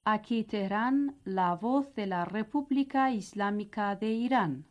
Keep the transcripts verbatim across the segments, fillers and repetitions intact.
Aquí Teherán, la voz de la República Islámica de Irán.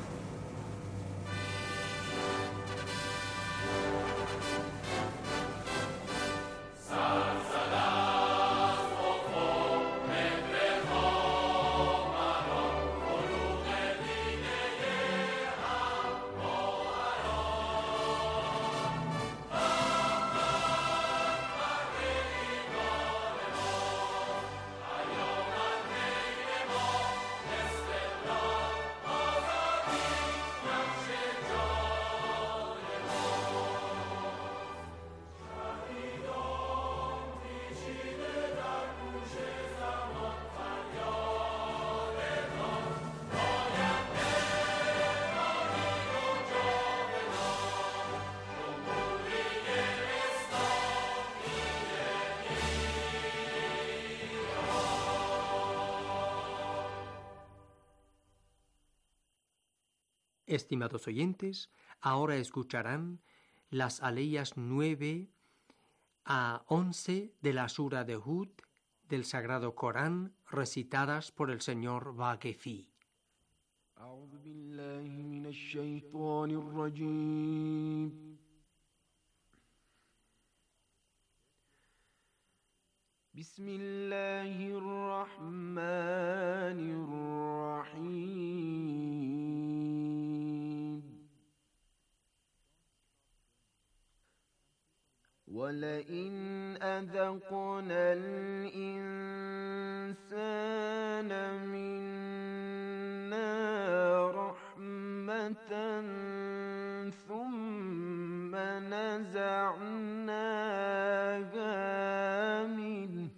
Estimados oyentes, ahora escucharán las aleyas nueve a once de la Sura de Hud del Sagrado Corán, recitadas por el señor Vaquefi. أعوذ بالله من الشيطان الرجيم بسم الله الرحمن الرحيم ولئن أذقنا الإنسان منا رحمة ثم نزعناها منه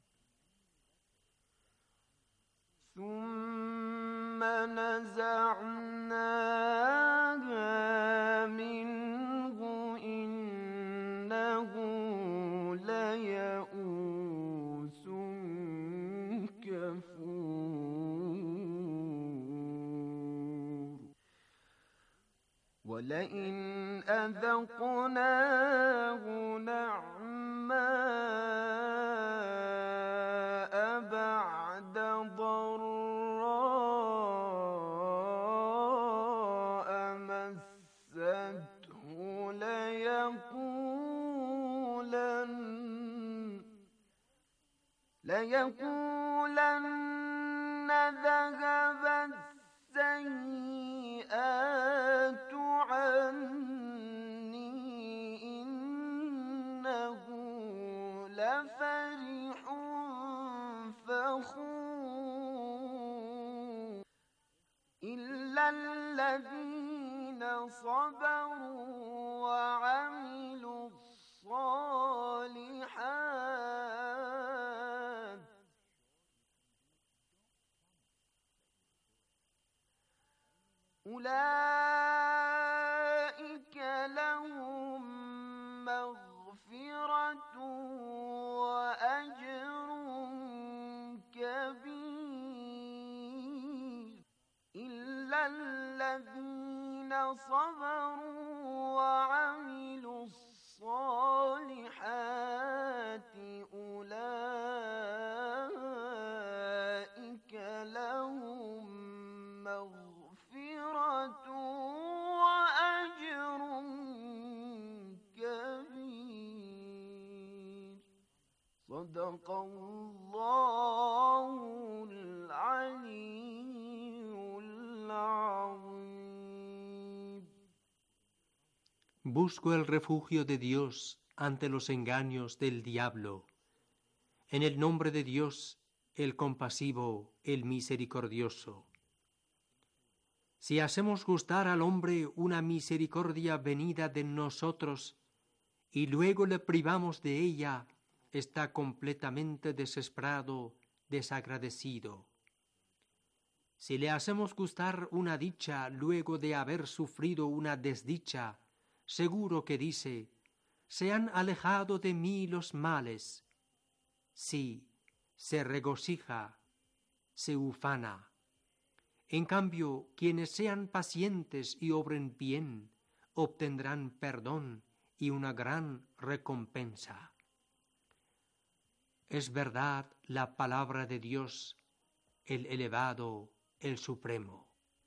ثم نزعناها منه إنه ليئوس كفور ولئن أذقناه نعماء بعد ضراء مسته ليقولن ليقولن ذهب السيئات عني إنه لفرح فخور إلا الذين صبروا وعملوا الصالحات أولئك لهم مغفرة وأجر كبير إلا الذين صبروا وعملوا الصالحات أولئك لهم مغفرة وأجر كبير صدق الله العلي العظيم. Busco el refugio de Dios ante los engaños del diablo. En el nombre de Dios, el compasivo, el misericordioso. Si hacemos gustar al hombre una misericordia venida de nosotros y luego le privamos de ella, está completamente desesperado, desagradecido. Si le hacemos gustar una dicha luego de haber sufrido una desdicha, seguro que dice: se han alejado de mí los males. Sí, se regocija, se ufana. En cambio, quienes sean pacientes y obren bien, obtendrán perdón y una gran recompensa. es verdad la palabra de Dios, el elevado, el supremo.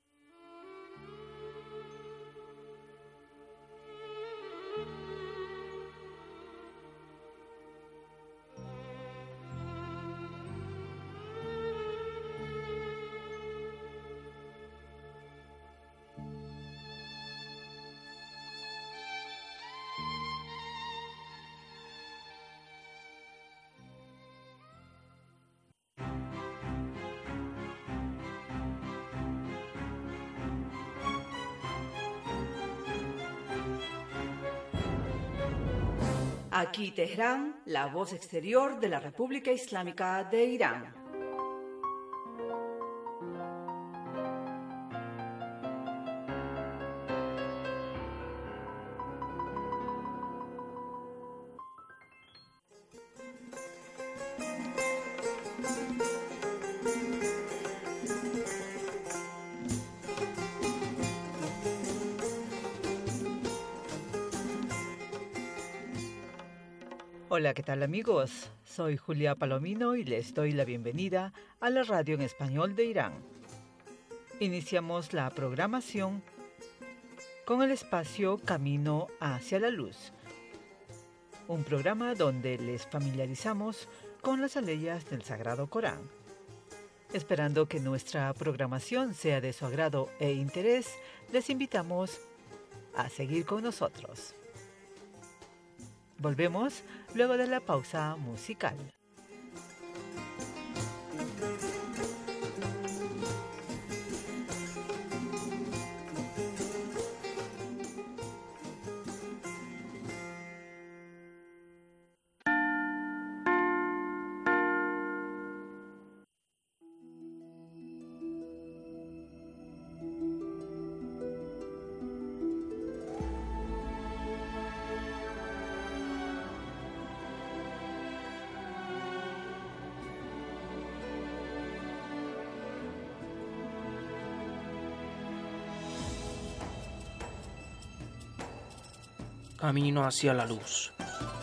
Aquí Teherán, la voz exterior de la República Islámica de Irán. Hola, ¿qué tal amigos? Soy Julia Palomino y les doy la bienvenida a la radio en español de Irán. Iniciamos la programación con el espacio Camino hacia la Luz, un programa donde les familiarizamos con las aleyas del Sagrado Corán. Esperando que nuestra programación sea de su agrado e interés, les invitamos a seguir con nosotros. Volvemos luego de la pausa musical. Camino hacia la luz.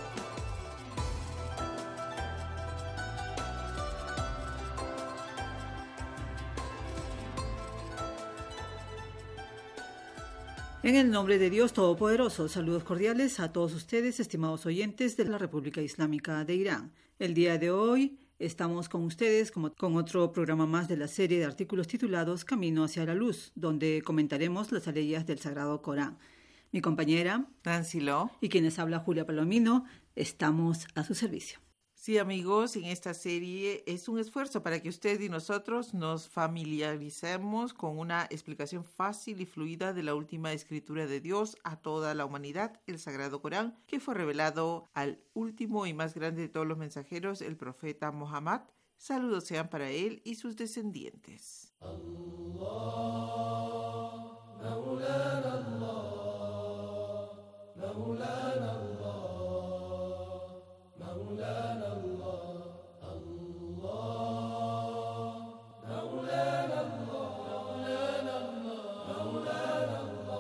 En el nombre de Dios Todopoderoso, saludos cordiales a todos ustedes, estimados oyentes de la República Islámica de Irán. El día de hoy estamos con ustedes como, con otro programa más de la serie de artículos titulados Camino hacia la Luz, donde comentaremos las aleyas del Sagrado Corán. Mi compañera Nancy Lo y quienes habla Julia Palomino, estamos a su servicio. Sí, amigos, en esta serie es un esfuerzo para que usted y nosotros nos familiaricemos con una explicación fácil y fluida de la última escritura de Dios a toda la humanidad, el Sagrado Corán, que fue revelado al último y más grande de todos los mensajeros, el profeta Muhammad. Saludos sean para él y sus descendientes. Allah, Maulana Allah. مولانا الله مولانا الله الله مولانا الله مولانا الله مولانا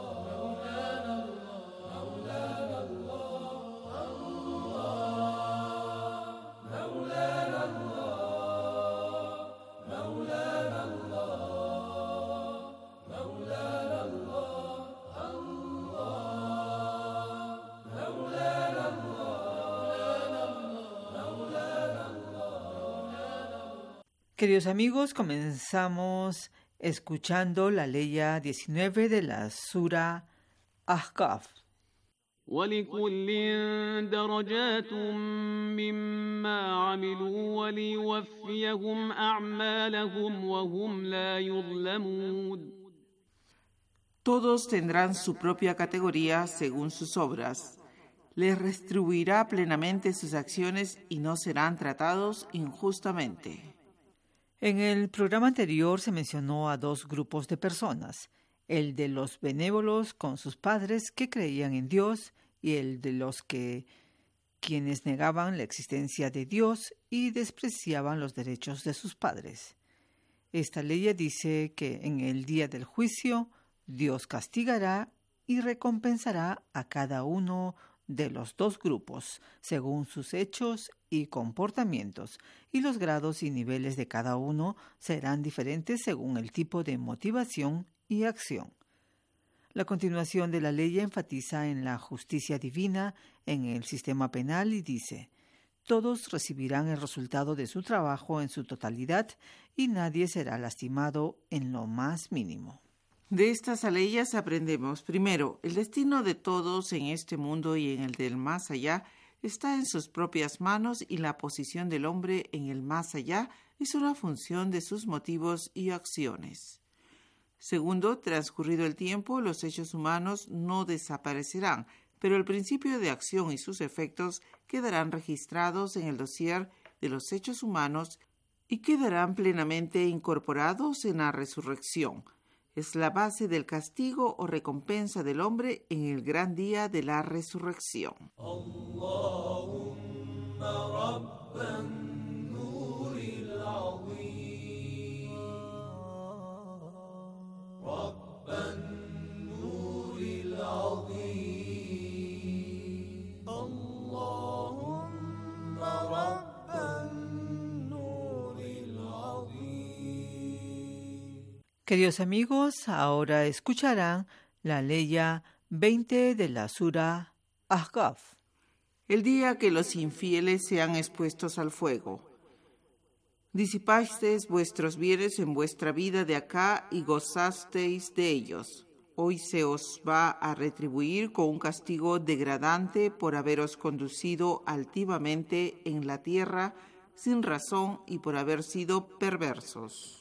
الله مولانا الله مولانا الله مولانا الله مولانا الله مولانا الله Queridos amigos, comenzamos escuchando la leya diecinueve de la Sura Ahqaf. وَلِكُلٍّ دَرَجَاتٌ مِّمَّا عَمِلُوا وَلِيُوَفِّيَهُمْ أَعْمَالَهُمْ وَهُمْ لَا يُظْلَمُونَ. Todos tendrán su propia categoría según sus obras. Les retribuirá plenamente sus acciones y no serán tratados injustamente. En el programa anterior se mencionó a dos grupos de personas, el de los benévolos con sus padres que creían en Dios y el de los que quienes negaban la existencia de Dios y despreciaban los derechos de sus padres. Esta ley dice que en el día del juicio Dios castigará y recompensará a cada uno de los dos grupos, según sus hechos y comportamientos, y los grados y niveles de cada uno serán diferentes según el tipo de motivación y acción. La continuación de la ley enfatiza en la justicia divina en el sistema penal y dice: todos recibirán el resultado de su trabajo en su totalidad y nadie será lastimado en lo más mínimo. De estas leyes aprendemos, primero, el destino de todos en este mundo y en el del más allá está en sus propias manos y la posición del hombre en el más allá es una función de sus motivos y acciones. Segundo, transcurrido el tiempo, los hechos humanos no desaparecerán, pero el principio de acción y sus efectos quedarán registrados en el dossier de los hechos humanos y quedarán plenamente incorporados en la resurrección. Es la base del castigo o recompensa del hombre en el gran día de la resurrección. Queridos amigos, ahora escucharán la ley veinte de la Sura Ahqaf. El día que los infieles sean expuestos al fuego. Disipasteis vuestros bienes en vuestra vida de acá y gozasteis de ellos. Hoy se os va a retribuir con un castigo degradante por haberos conducido altivamente en la tierra sin razón y por haber sido perversos.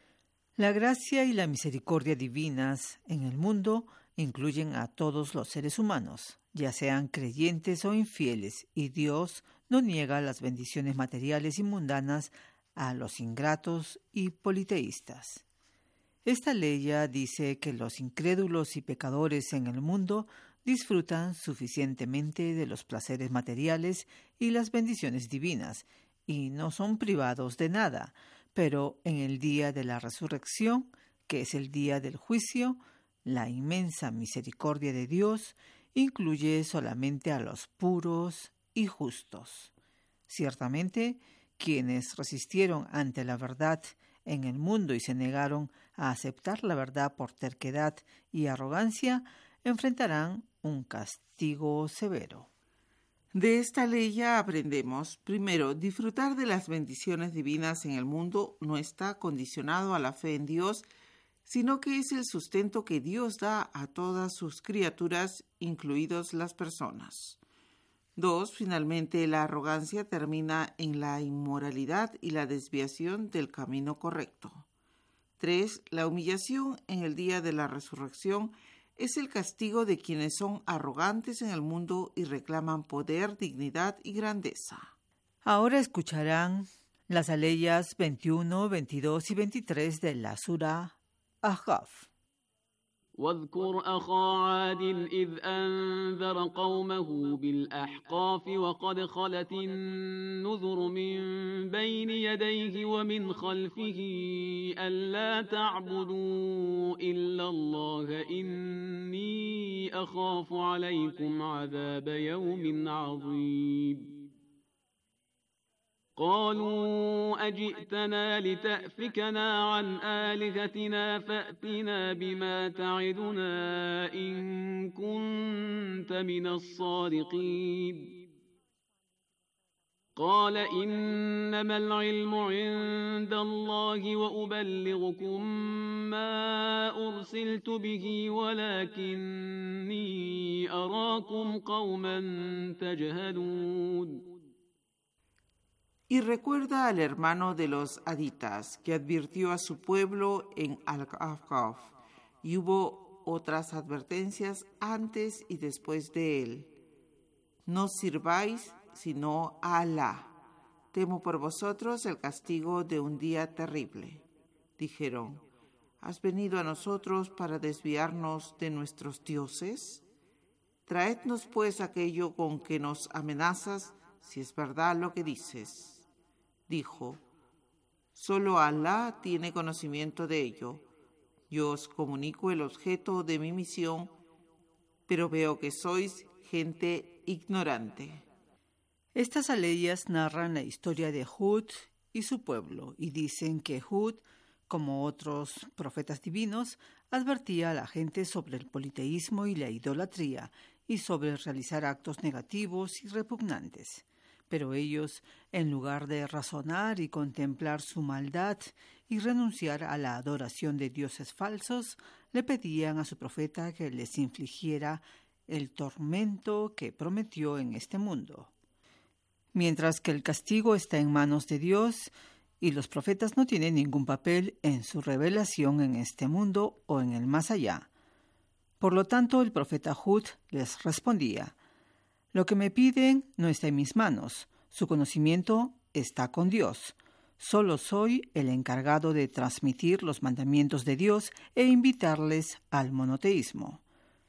La gracia y la misericordia divinas en el mundo incluyen a todos los seres humanos, ya sean creyentes o infieles, y Dios no niega las bendiciones materiales y mundanas a los ingratos y politeístas. Esta ley dice que los incrédulos y pecadores en el mundo disfrutan suficientemente de los placeres materiales y las bendiciones divinas, y no son privados de nada, pero en el día de la resurrección, que es el día del juicio, la inmensa misericordia de Dios incluye solamente a los puros y justos. Ciertamente, quienes resistieron ante la verdad en el mundo y se negaron a aceptar la verdad por terquedad y arrogancia, enfrentarán un castigo severo. De esta ley ya aprendemos, primero, disfrutar de las bendiciones divinas en el mundo no está condicionado a la fe en Dios, sino que es el sustento que Dios da a todas sus criaturas, incluidos las personas. Dos, finalmente, la arrogancia termina en la inmoralidad y la desviación del camino correcto. Tres, la humillación en el día de la resurrección es el castigo de quienes son arrogantes en el mundo y reclaman poder, dignidad y grandeza. Ahora escucharán las aleyas veintiuno, veintidós y veintitrés de la Sura Ahqaf. واذكر أخا عاد إذ أنذر قومه بالأحقاف وقد خلت النذر من بين يديه ومن خلفه ألا تعبدوا إلا الله إني أخاف عليكم عذاب يوم عظيم قالوا أجئتنا لتأفكنا عن آلهتنا فأتنا بما تعدنا إن كنت من الصادقين قال إنما العلم عند الله وأبلغكم ما أرسلت به ولكني أراكم قوما تجهلون. Y recuerda al hermano de los aditas, que advirtió a su pueblo en Al-Ahqaf, y hubo otras advertencias antes y después de él. No sirváis sino a Alá. Temo por vosotros el castigo de un día terrible. Dijeron, ¿has venido a nosotros para desviarnos de nuestros dioses? Traednos pues aquello con que nos amenazas, si es verdad lo que dices. Dijo, solo Alá tiene conocimiento de ello. Yo os comunico el objeto de mi misión, pero veo que sois gente ignorante. Estas aleyas narran la historia de Hud y su pueblo y dicen que Hud, como otros profetas divinos, advertía a la gente sobre el politeísmo y la idolatría y sobre realizar actos negativos y repugnantes. Pero ellos, en lugar de razonar y contemplar su maldad y renunciar a la adoración de dioses falsos, le pedían a su profeta que les infligiera el tormento que prometió en este mundo. Mientras que el castigo está en manos de Dios y los profetas no tienen ningún papel en su revelación en este mundo o en el más allá. Por lo tanto, el profeta Hud les respondía: «Lo que me piden no está en mis manos, su conocimiento está con Dios. Solo soy el encargado de transmitir los mandamientos de Dios e invitarles al monoteísmo.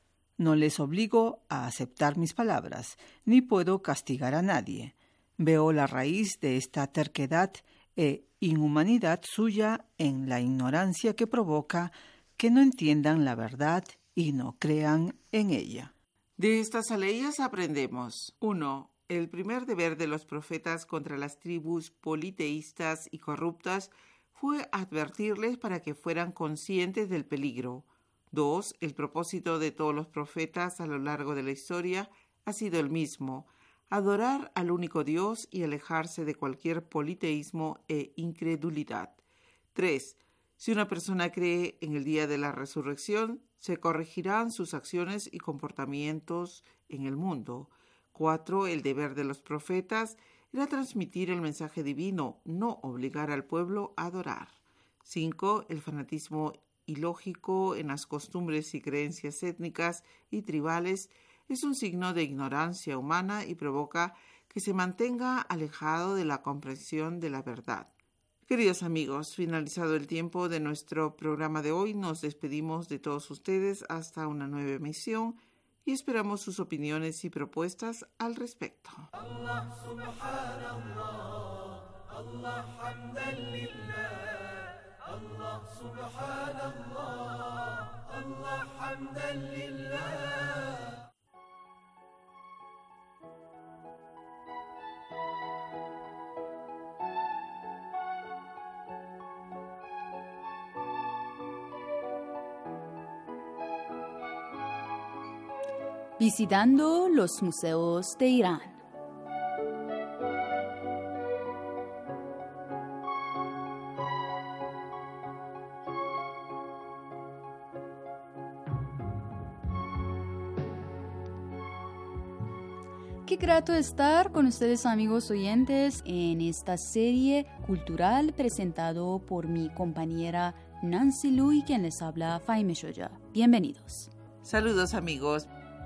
No les obligo a aceptar mis palabras, ni puedo castigar a nadie. Veo la raíz de esta terquedad e inhumanidad suya en la ignorancia que provoca que no entiendan la verdad y no crean en ella». De estas aleyas aprendemos: uno. El primer deber de los profetas contra las tribus politeístas y corruptas fue advertirles para que fueran conscientes del peligro. dos. El propósito de todos los profetas a lo largo de la historia ha sido el mismo: adorar al único Dios y alejarse de cualquier politeísmo e incredulidad. tres. Si una persona cree en el día de la resurrección, se corregirán sus acciones y comportamientos en el mundo. cuatro. El deber de los profetas era transmitir el mensaje divino, no obligar al pueblo a adorar. cinco. El fanatismo ilógico en las costumbres y creencias étnicas y tribales es un signo de ignorancia humana y provoca que se mantenga alejado de la comprensión de la verdad. Queridos amigos, finalizado el tiempo de nuestro programa de hoy, nos despedimos de todos ustedes hasta una nueva emisión y esperamos sus opiniones y propuestas al respecto. Allah, subhanallah, Allah, hamdan lillah, Allah, subhanallah, Allah, hamdan lillah. Visitando los museos de Irán. Qué grato estar con ustedes, amigos oyentes, en esta serie cultural presentado por mi compañera Nancy Lu y quien les habla Faime Shoya. Bienvenidos. Saludos, amigos.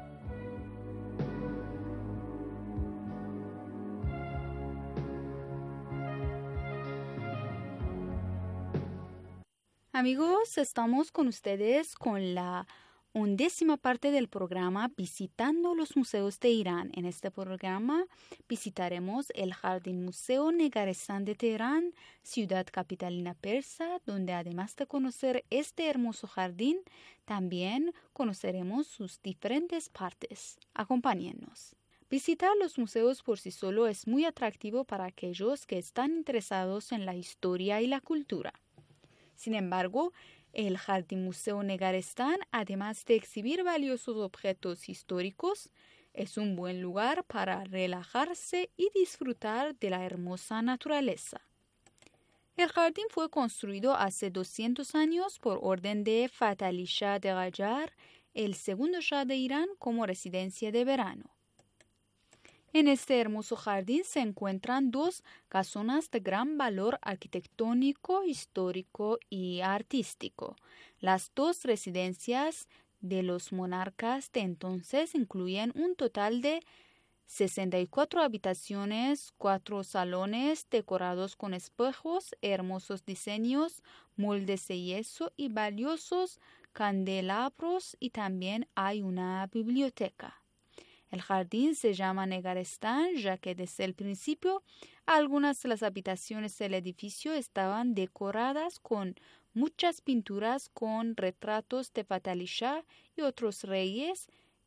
Amigos, estamos con ustedes con la undécima parte del programa Visitando los Museos de Irán. En este programa visitaremos el Jardín Museo Negarestán de Teherán, ciudad capitalina persa, donde además de conocer este hermoso jardín, también conoceremos sus diferentes partes. Acompáñennos. Visitar los museos por sí solo es muy atractivo para aquellos que están interesados en la historia y la cultura. Sin embargo, el Jardín Museo Negarestán, además de exhibir valiosos objetos históricos, es un buen lugar para relajarse y disfrutar de la hermosa naturaleza. El jardín fue construido hace doscientos años por orden de Fath Ali Shah de Qajar, el segundo Shah de Irán, como residencia de verano. En este hermoso jardín se encuentran dos casonas de gran valor arquitectónico, histórico y artístico. Las dos residencias de los monarcas de entonces incluyen un total de sesenta y cuatro habitaciones, cuatro salones decorados con espejos, hermosos diseños, moldes de yeso y valiosos candelabros, y también hay una biblioteca. El jardín se llama Negarestán, ya que desde el principio algunas de las habitaciones del edificio estaban decoradas con muchas pinturas con retratos de Fath Ali Shah y otros reyes,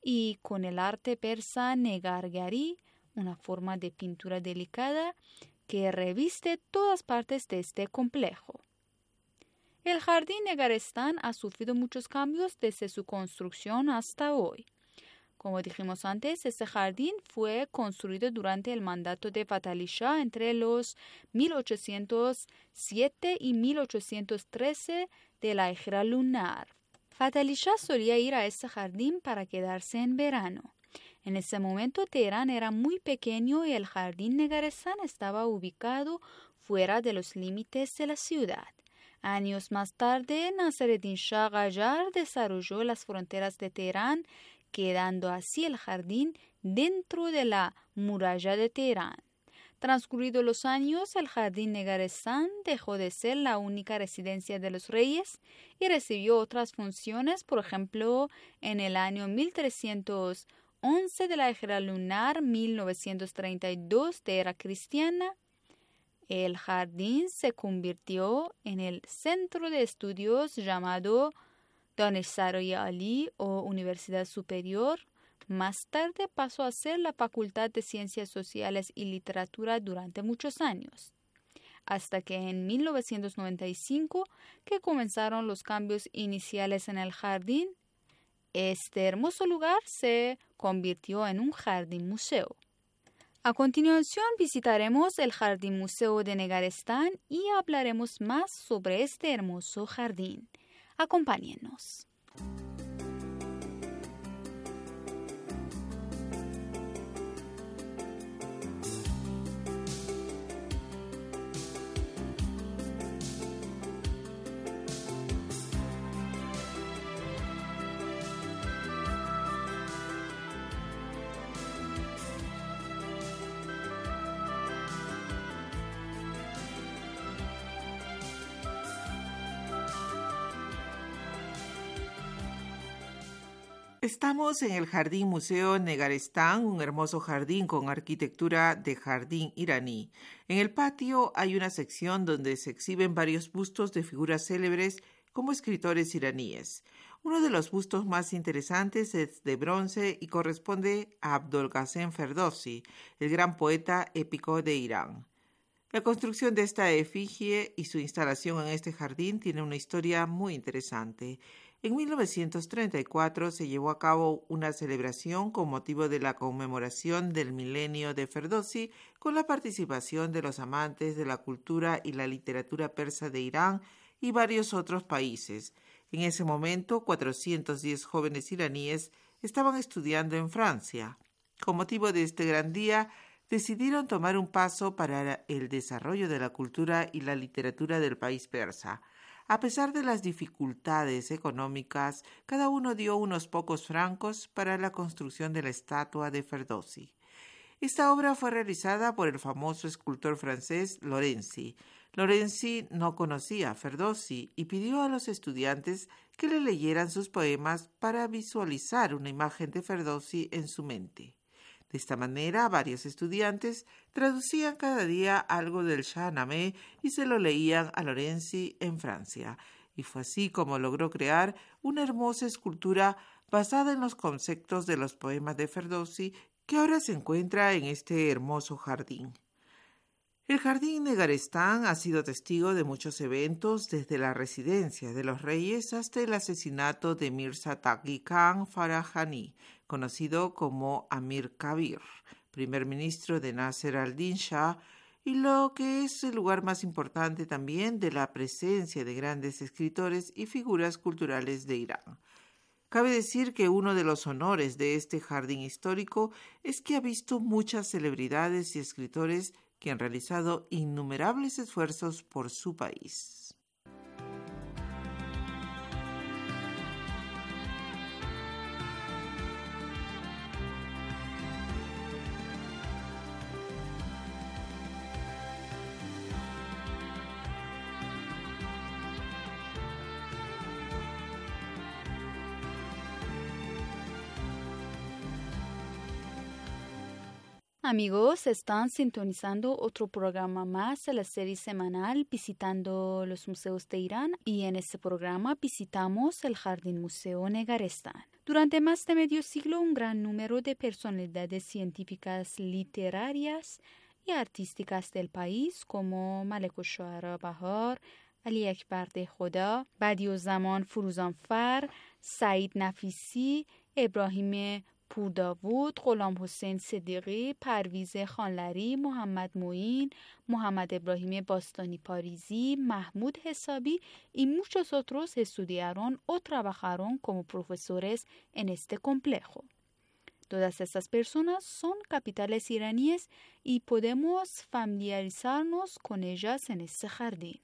y con el arte persa negargari, una forma de pintura delicada que reviste todas partes de este complejo. El jardín Negarestán ha sufrido muchos cambios desde su construcción hasta hoy. Como dijimos antes, este jardín fue construido durante el mandato de Fatali Shah entre los mil ochocientos siete y mil ochocientos trece de la era lunar. Fatali Shah solía ir a este jardín para quedarse en verano. En ese momento Teherán era muy pequeño y el jardín Negarestán estaba ubicado fuera de los límites de la ciudad. Años más tarde, Nasireddin Shah Qajar desarrolló las fronteras de Teherán, quedando así el jardín dentro de la muralla de Teherán. Transcurridos los años, el jardín Negarestán dejó de ser la única residencia de los reyes y recibió otras funciones, por ejemplo, en el año mil trescientos once de la era lunar, mil novecientos treinta y dos de era cristiana. El jardín se convirtió en el centro de estudios llamado Daneshsaroy Ali o Universidad Superior. Más tarde pasó a ser la Facultad de Ciencias Sociales y Literatura durante muchos años, hasta que en mil novecientos noventa y cinco, que comenzaron los cambios iniciales en el jardín, este hermoso lugar se convirtió en un jardín museo. A continuación visitaremos el Jardín Museo de Negarestán y hablaremos más sobre este hermoso jardín. Acompáñennos. Estamos en el Jardín Museo Negarestán, un hermoso jardín con arquitectura de jardín iraní. En el patio hay una sección donde se exhiben varios bustos de figuras célebres como escritores iraníes. Uno de los bustos más interesantes es de bronce y corresponde a Abdolghasem Ferdowsi, el gran poeta épico de Irán. La construcción de esta efigie y su instalación en este jardín tiene una historia muy interesante. En mil novecientos treinta y cuatro se llevó a cabo una celebración con motivo de la conmemoración del milenio de Ferdowsi con la participación de los amantes de la cultura y la literatura persa de Irán y varios otros países. En ese momento, cuatrocientos diez jóvenes iraníes estaban estudiando en Francia. Con motivo de este gran día, decidieron tomar un paso para el desarrollo de la cultura y la literatura del país persa. A pesar de las dificultades económicas, cada uno dio unos pocos francos para la construcción de la estatua de Ferdowsi. Esta obra fue realizada por el famoso escultor francés Lorenzi. Lorenzi no conocía a Ferdowsi y pidió a los estudiantes que le leyeran sus poemas para visualizar una imagen de Ferdowsi en su mente. De esta manera, varios estudiantes traducían cada día algo del Shahnameh y se lo leían a Lorenzi en Francia. Y fue así como logró crear una hermosa escultura basada en los conceptos de los poemas de Ferdowsi que ahora se encuentra en este hermoso jardín. El Jardín Negarestán ha sido testigo de muchos eventos, desde la residencia de los reyes hasta el asesinato de Mirza Taqi Khan Farahani, conocido como Amir Kabir, primer ministro de Nasser al-Din Shah, y lo que es el lugar más importante también de la presencia de grandes escritores y figuras culturales de Irán. Cabe decir que uno de los honores de este jardín histórico es que ha visto muchas celebridades y escritores que han realizado innumerables esfuerzos por su país. Amigos, están sintonizando otro programa más de la serie semanal Visitando los Museos de Irán, y en este programa visitamos el Jardín Museo Negarestán. Durante más de medio siglo, un gran número de personalidades científicas, literarias y artísticas del país, como Malekushuara Bahar, Ali Akbar de Khoda, Badiuzzamon Furuzanfar, Said Nafisi, Ibrahim پورداوود، غلام حسین صدیقی، پرویز خانلری، محمد معین، Mohammad Ibrahim Bastani Parisi, Mahmoud Hesabi y muchos otros estudiaron o trabajaron como profesores en este complejo. Todas estas personas son capitales iraníes y podemos familiarizarnos con ellas en este jardín.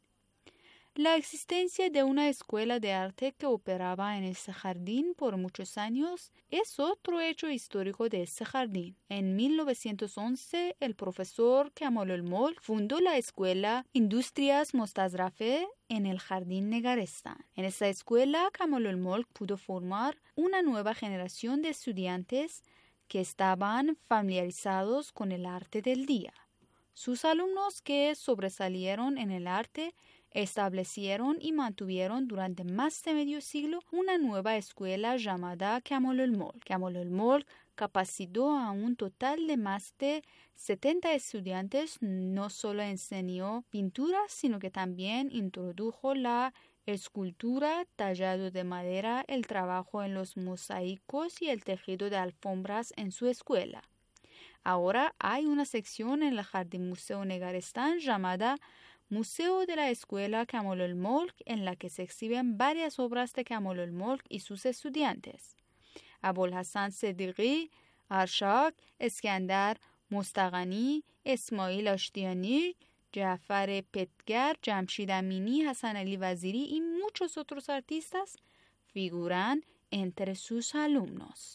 La existencia de una escuela de arte que operaba en este jardín por muchos años es otro hecho histórico de este jardín. En mil novecientos once, el profesor Kamalul Mulk fundó la escuela Industrias Mostazrafe en el Jardín Negarestán. En esta escuela, Kamalul Mulk pudo formar una nueva generación de estudiantes que estaban familiarizados con el arte del día. Sus alumnos que sobresalieron en el arte establecieron y mantuvieron durante más de medio siglo una nueva escuela llamada Kamalul Mulk. Kamalul Mulk capacitó a un total de más de setenta estudiantes. No solo enseñó pintura, sino que también introdujo la escultura, tallado de madera, el trabajo en los mosaicos y el tejido de alfombras en su escuela. Ahora hay una sección en el Jardín Museo Negarestán llamada Museo de la Escuela Kamalul Mulk, en la que se exhiben varias obras de Kamalul Mulk y sus estudiantes. Abul Hassan Sediqi, Arshak, Eskandar Mostaqani, Ismail Ashtiani, Jafar Petgar, Jamshid Amini, Hassan Ali Waziri y muchos otros artistas figuran entre sus alumnos.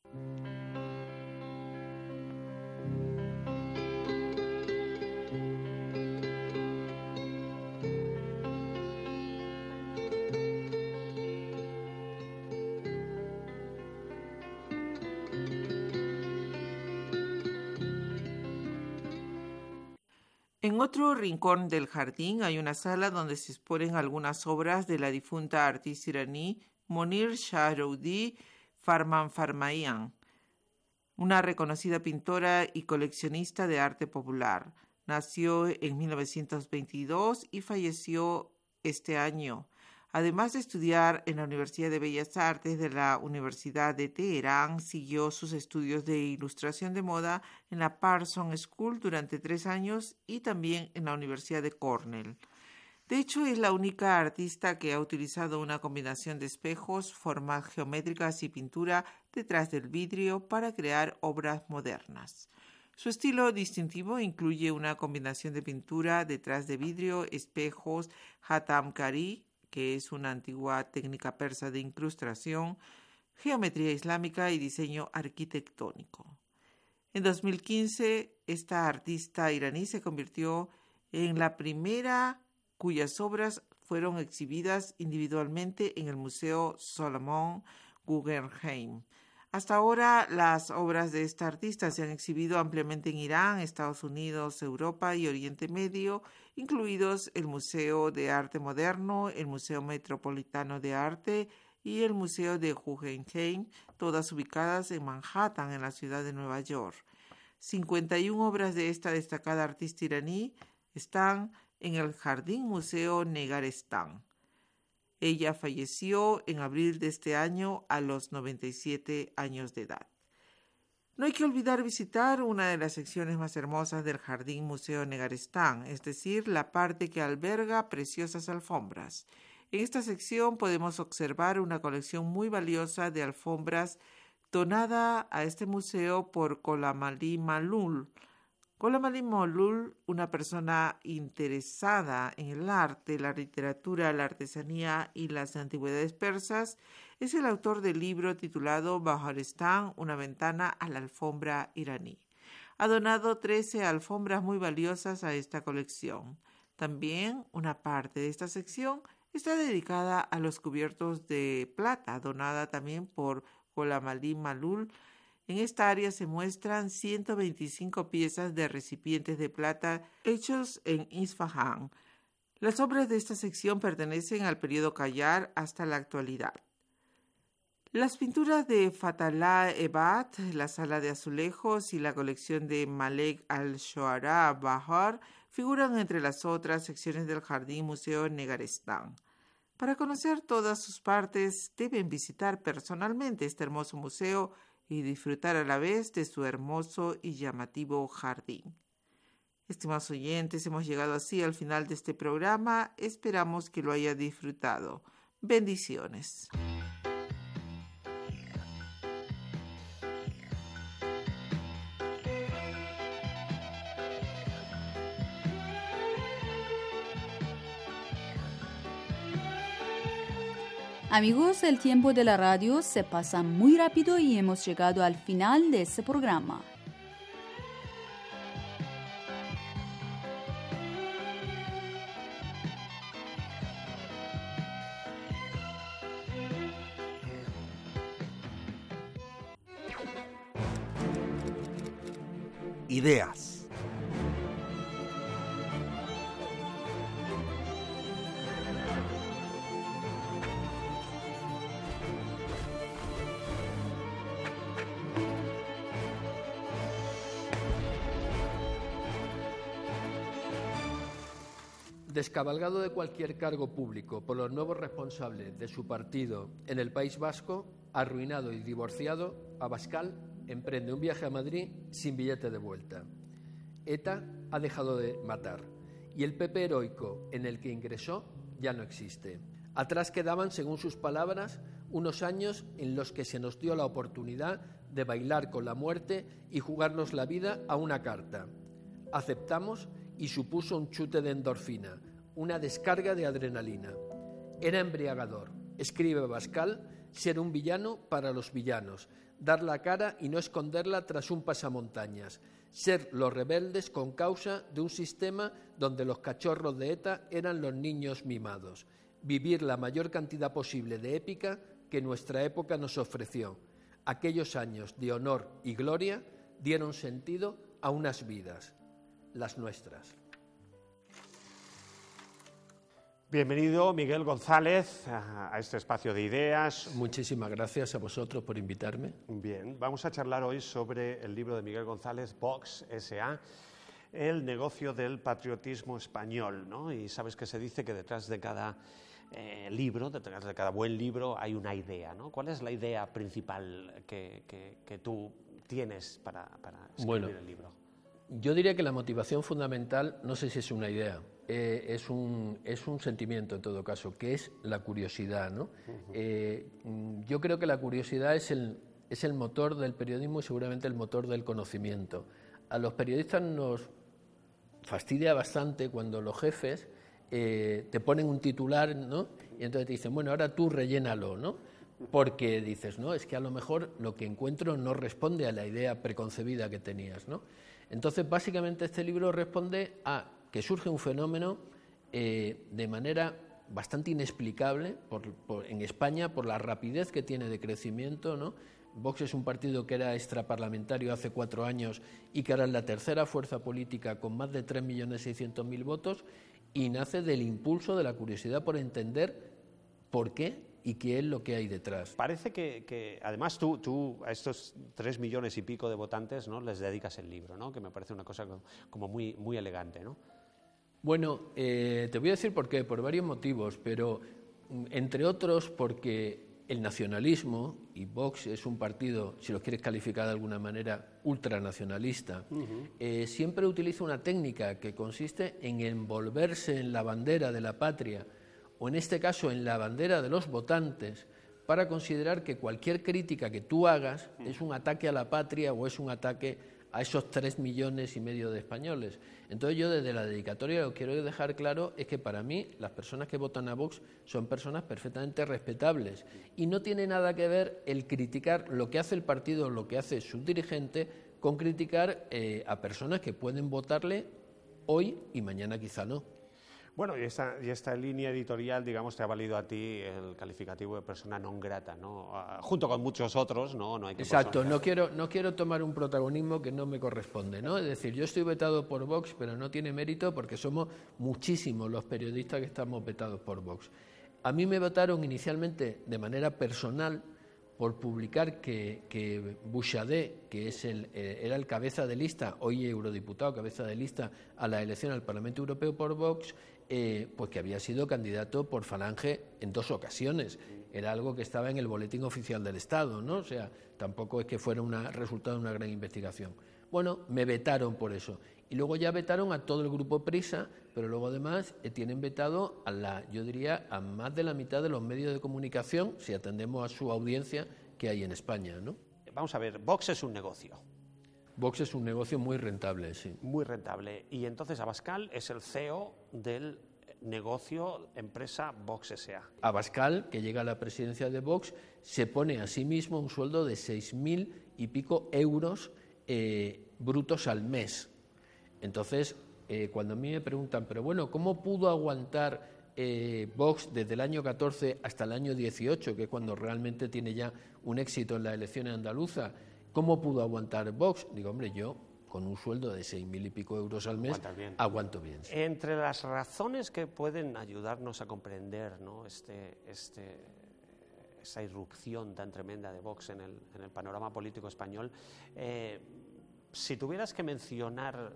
En otro rincón del jardín hay una sala donde se exponen algunas obras de la difunta artista iraní Monir Shahroudi Farmanfarmaian, una reconocida pintora y coleccionista de arte popular. Nació en mil novecientos veintidós y falleció este año. Además de estudiar en la Universidad de Bellas Artes de la Universidad de Teherán, siguió sus estudios de ilustración de moda en la Parsons School durante tres años y también en la Universidad de Cornell. De hecho, es la única artista que ha utilizado una combinación de espejos, formas geométricas y pintura detrás del vidrio para crear obras modernas. Su estilo distintivo incluye una combinación de pintura detrás de vidrio, espejos, hatamkari, que es una antigua técnica persa de incrustación, geometría islámica y diseño arquitectónico. En dos mil quince, esta artista iraní se convirtió en la primera cuyas obras fueron exhibidas individualmente en el Museo Solomon Guggenheim. Hasta ahora, las obras de esta artista se han exhibido ampliamente en Irán, Estados Unidos, Europa y Oriente Medio, incluidos el Museo de Arte Moderno, el Museo Metropolitano de Arte y el Museo de Guggenheim, todas ubicadas en Manhattan, en la ciudad de Nueva York. cincuenta y una obras de esta destacada artista iraní están en el Jardín Museo Negarestán. Ella falleció en abril de este año a los noventa y siete años de edad. No hay que olvidar visitar una de las secciones más hermosas del Jardín Museo Negarestán, es decir, la parte que alberga preciosas alfombras. En esta sección podemos observar una colección muy valiosa de alfombras donada a este museo por Gholam Ali Malul. Gholam Ali Malul, una persona interesada en el arte, la literatura, la artesanía y las antigüedades persas, es el autor del libro titulado Baharestán, una ventana a la alfombra iraní. Ha donado trece alfombras muy valiosas a esta colección. También una parte de esta sección está dedicada a los cubiertos de plata, donada también por Gholam Ali Malul. En esta área se muestran ciento veinticinco piezas de recipientes de plata hechos en Isfahán. Las obras de esta sección pertenecen al periodo Qajar hasta la actualidad. Las pinturas de Fatallah Ebad, la sala de azulejos y la colección de Malek al-Shoara Bahar figuran entre las otras secciones del Jardín Museo Negarestán. Para conocer todas sus partes, deben visitar personalmente este hermoso museo y disfrutar a la vez de su hermoso y llamativo jardín. Estimados oyentes, hemos llegado así al final de este programa. Esperamos que lo haya disfrutado. Bendiciones. Amigos, el tiempo de la radio se pasa muy rápido y hemos llegado al final de este programa. Ideas. Descabalgado de cualquier cargo público por los nuevos responsables de su partido en el País Vasco, arruinado y divorciado, Abascal emprende un viaje a Madrid sin billete de vuelta. ETA ha dejado de matar y el P P heroico en el que ingresó ya no existe. Atrás quedaban, según sus palabras, unos años en los que se nos dio la oportunidad de bailar con la muerte y jugarnos la vida a una carta. Aceptamos y supuso un chute de endorfina, una descarga de adrenalina. Era embriagador, escribe Abascal, ser un villano para los villanos, dar la cara y no esconderla tras un pasamontañas, ser los rebeldes con causa de un sistema donde los cachorros de ETA eran los niños mimados, vivir la mayor cantidad posible de épica que nuestra época nos ofreció. Aquellos años de honor y gloria dieron sentido a unas vidas, las nuestras. Bienvenido, Miguel González, a este espacio de ideas. Muchísimas gracias a vosotros por invitarme. Bien, vamos a charlar hoy sobre el libro de Miguel González, Vox S A, El negocio del patriotismo español, ¿no? Y sabes que se dice que detrás de cada eh, libro, detrás de cada buen libro, hay una idea, ¿no? ¿Cuál es la idea principal que, que, que tú tienes para, para escribir bueno, el libro? Yo diría que la motivación fundamental, no sé si es una idea, eh, es, un, es un sentimiento en todo caso, que es la curiosidad, ¿no? Uh-huh. eh, yo creo que la curiosidad es el, es el motor del periodismo y seguramente el motor del conocimiento. A los periodistas nos fastidia bastante cuando los jefes eh, te ponen un titular, ¿no? Y entonces te dicen, bueno, ahora tú rellénalo, ¿no? Porque dices, no, es que a lo mejor lo que encuentro no responde a la idea preconcebida que tenías, ¿no? Entonces, básicamente este libro responde a que surge un fenómeno eh, de manera bastante inexplicable por, por, en España por la rapidez que tiene de crecimiento, ¿no? Vox es un partido que era extraparlamentario hace cuatro años y que ahora es la tercera fuerza política con más de tres millones seiscientos mil votos y nace del impulso de la curiosidad por entender por qué y qué es lo que hay detrás. Parece que, que además tú, tú a estos tres millones y pico de votantes, ¿no?, les dedicas el libro, ¿no?, que me parece una cosa como muy, muy elegante, ¿no? Bueno, eh, te voy a decir por qué, por varios motivos, pero entre otros porque el nacionalismo, y Vox es un partido, si lo quieres calificar de alguna manera, ultranacionalista, uh-huh. eh, siempre utiliza una técnica que consiste en envolverse en la bandera de la patria, o en este caso en la bandera de los votantes, para considerar que cualquier crítica que tú hagas es un ataque a la patria o es un ataque a esos tres millones y medio de españoles. Entonces yo desde la dedicatoria lo que quiero dejar claro es que para mí las personas que votan a Vox son personas perfectamente respetables y no tiene nada que ver el criticar lo que hace el partido o lo que hace su dirigente con criticar eh, a personas que pueden votarle hoy y mañana quizá no. Bueno, y esta, y esta línea editorial, digamos, te ha valido a ti el calificativo de persona non grata, ¿no? Uh, junto con muchos otros, ¿no? No hay que Exacto, no quiero, no quiero tomar un protagonismo que no me corresponde, ¿no? Es decir, yo estoy vetado por Vox, pero no tiene mérito porque somos muchísimos los periodistas que estamos vetados por Vox. A mí me votaron inicialmente de manera personal por publicar que, que Bouchardet, que es el, eh, era el cabeza de lista, hoy eurodiputado, cabeza de lista a la elección al Parlamento Europeo por Vox, eh, pues que había sido candidato por Falange en dos ocasiones. Era algo que estaba en el boletín oficial del Estado, ¿no? O sea, tampoco es que fuera un resultado de una gran investigación. Bueno, me vetaron por eso. Y luego ya vetaron a todo el grupo Prisa, pero luego además eh, tienen vetado a la, yo diría, a más de la mitad de los medios de comunicación, si atendemos a su audiencia que hay en España, ¿no? Vamos a ver, Vox es un negocio. Vox es un negocio muy rentable, sí. Muy rentable. Y entonces Abascal es el C E O del negocio empresa Vox S A. Abascal, que llega a la presidencia de Vox, se pone a sí mismo un sueldo de seis mil y pico euros eh, brutos al mes. Entonces, eh, cuando a mí me preguntan, pero bueno, ¿cómo pudo aguantar eh, Vox desde el año catorce hasta el año dieciocho, que es cuando realmente tiene ya un éxito en las elecciones andaluzas? ¿Cómo pudo aguantar Vox? Digo, hombre, yo con un sueldo de seis mil y pico euros al mes bien. aguanto bien. Sí. Entre las razones que pueden ayudarnos a comprender, ¿no?, este, este, esa irrupción tan tremenda de Vox en el, en el panorama político español, eh, si tuvieras que mencionar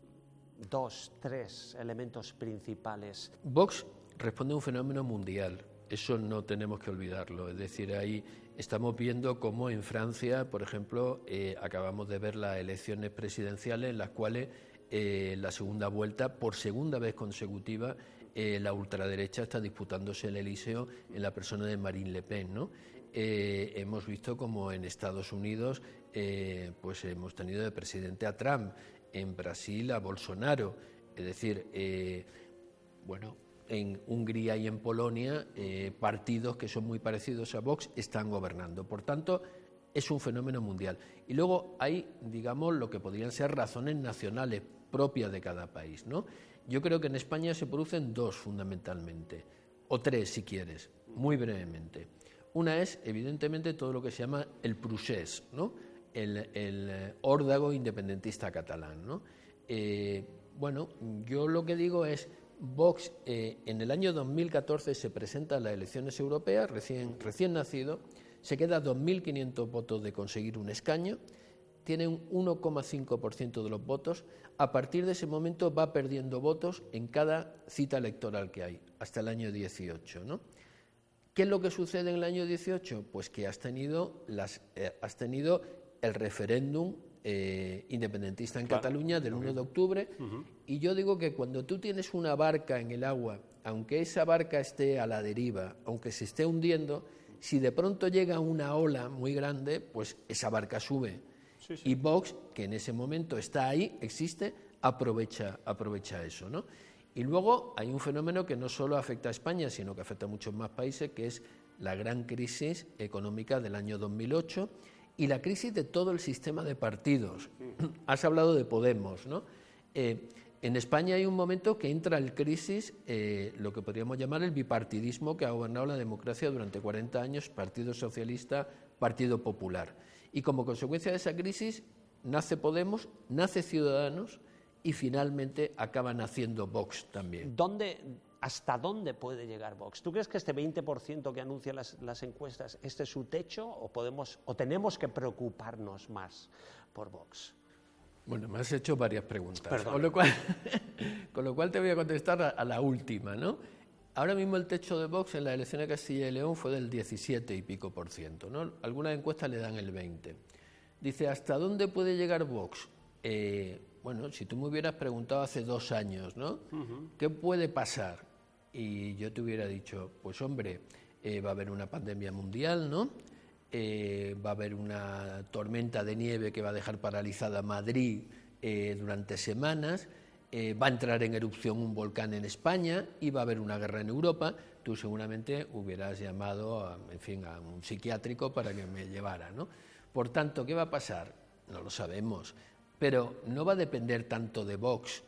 dos, tres elementos principales. Vox responde a un fenómeno mundial, eso no tenemos que olvidarlo. Es decir, ahí estamos viendo cómo en Francia, por ejemplo, eh, acabamos de ver las elecciones presidenciales en las cuales eh, la segunda vuelta, por segunda vez consecutiva, eh, la ultraderecha está disputándose el Elíseo en la persona de Marine Le Pen, ¿no? Eh, hemos visto como en Estados Unidos eh, pues hemos tenido de presidente a Trump, en Brasil a Bolsonaro, es decir, eh, bueno, en Hungría y en Polonia eh, partidos que son muy parecidos a Vox están gobernando. Por tanto, es un fenómeno mundial. Y luego hay, digamos, lo que podrían ser razones nacionales propias de cada país, ¿no? Yo creo que en España se producen dos fundamentalmente, o tres si quieres, muy brevemente. Una es, evidentemente, todo lo que se llama el procés, ¿no?, el, el órdago independentista catalán, ¿no? Eh, bueno, yo lo que digo es, Vox eh, en el año dos mil catorce se presenta a las elecciones europeas, recién, recién nacido, se queda a dos mil quinientos votos de conseguir un escaño, tiene un uno coma cinco por ciento de los votos, a partir de ese momento va perdiendo votos en cada cita electoral que hay, hasta el año dieciocho, ¿no? ¿Qué es lo que sucede en el año dieciocho? Pues que has tenido, las, eh, has tenido el referéndum eh, independentista en claro. Cataluña del uno de octubre, uh-huh. Y yo digo que cuando tú tienes una barca en el agua, aunque esa barca esté a la deriva, aunque se esté hundiendo, si de pronto llega una ola muy grande, pues esa barca sube. Sí, sí. Y Vox, que en ese momento está ahí, existe, aprovecha, aprovecha eso, ¿no? Y luego hay un fenómeno que no solo afecta a España, sino que afecta a muchos más países, que es la gran crisis económica del año dos mil ocho y la crisis de todo el sistema de partidos. Has hablado de Podemos, ¿no? Eh, en España hay un momento que entra en crisis eh, lo que podríamos llamar el bipartidismo que ha gobernado la democracia durante cuarenta años, Partido Socialista, Partido Popular. Y como consecuencia de esa crisis nace Podemos, nace Ciudadanos y finalmente acaba naciendo Vox también. ¿Dónde, ¿Hasta dónde puede llegar Vox? ¿Tú crees que este veinte por ciento que anuncian las, las encuestas, este es su techo o, podemos, o tenemos que preocuparnos más por Vox? Bueno, me has hecho varias preguntas, Perdón. Con lo cual, con lo cual te voy a contestar a, a la última, ¿no? Ahora mismo el techo de Vox en las elecciones de Castilla y León fue del diecisiete y pico por ciento, ¿no? Algunas encuestas le dan el veinte. Dice, ¿hasta dónde puede llegar Vox? Eh, bueno, si tú me hubieras preguntado hace dos años, ¿no? Uh-huh. ¿Qué puede pasar? Y yo te hubiera dicho, pues hombre, eh, va a haber una pandemia mundial, ¿no? Eh, va a haber una tormenta de nieve que va a dejar paralizada Madrid eh, durante semanas, eh, va a entrar en erupción un volcán en España y va a haber una guerra en Europa. Tú seguramente hubieras llamado a, en fin, a un psiquiátrico para que me llevara, ¿no? Por tanto, ¿qué va a pasar? No lo sabemos, pero no va a depender tanto de Vox,